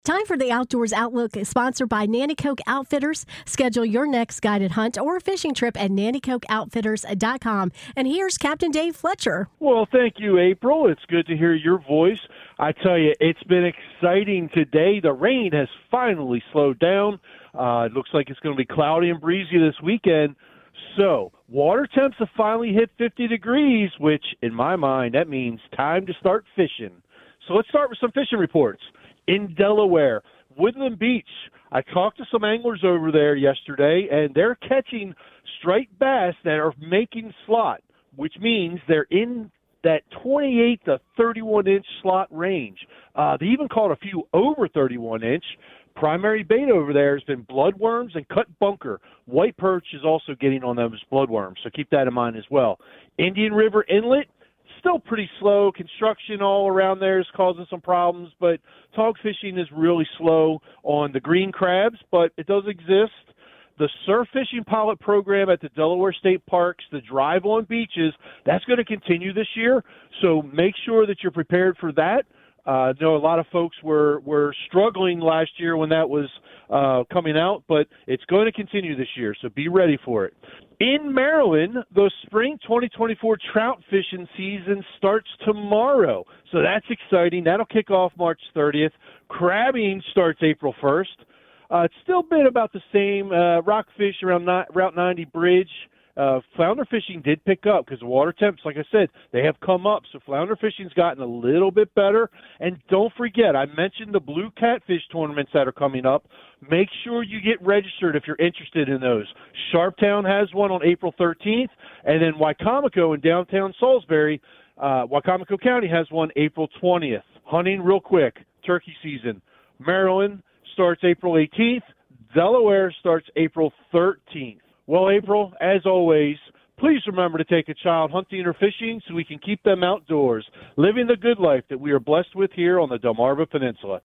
Time for the Outdoors Outlook, sponsored by Nanticoke Outfitters. Schedule your next guided hunt or fishing trip at nanticokeoutfitters.com. And here's Captain Dave Fletcher. Well, thank you, April. It's good to hear your voice. I tell you, it's been exciting today. The rain has finally slowed down. It looks like it's going to be cloudy and breezy this weekend. So, water temps have finally hit 50 degrees, which, in my mind, that means time to start fishing. So let's start with some fishing reports. In Delaware, Woodland Beach, I talked to some anglers over there yesterday, and they're catching striped bass that are making slot, which means they're in that 28 to 31-inch slot range. They even caught a few over 31-inch. Primary bait over there has been bloodworms and cut bunker. White perch is also getting on those bloodworms, so keep that in mind as well. Indian River Inlet, still pretty slow. Construction all around there is causing some problems, but tog fishing is really slow on the green crabs, but it does exist. The surf fishing pilot program at the Delaware State Parks, the drive on beaches, that's going to continue this year, so make sure that you're prepared for that. I know a lot of folks were struggling last year when that was coming out, but it's going to continue this year, so be ready for it. In Maryland, the spring 2024 trout fishing season starts tomorrow, so that's exciting. That'll kick off March 30th. Crabbing starts April 1st. It's still been about the same. Rockfish around Route 90 Bridge. Flounder fishing did pick up because the water temps, like I said, they have come up. So flounder fishing's gotten a little bit better. And don't forget, I mentioned the blue catfish tournaments that are coming up. Make sure you get registered if you're interested in those. Sharptown has one on April 13th. And then Wicomico in downtown Salisbury, Wicomico County has one April 20th. Hunting real quick, turkey season. Maryland starts April 18th. Delaware starts April 13th. Well, April, as always, please remember to take a child hunting or fishing so we can keep them outdoors, living the good life that we are blessed with here on the Delmarva Peninsula.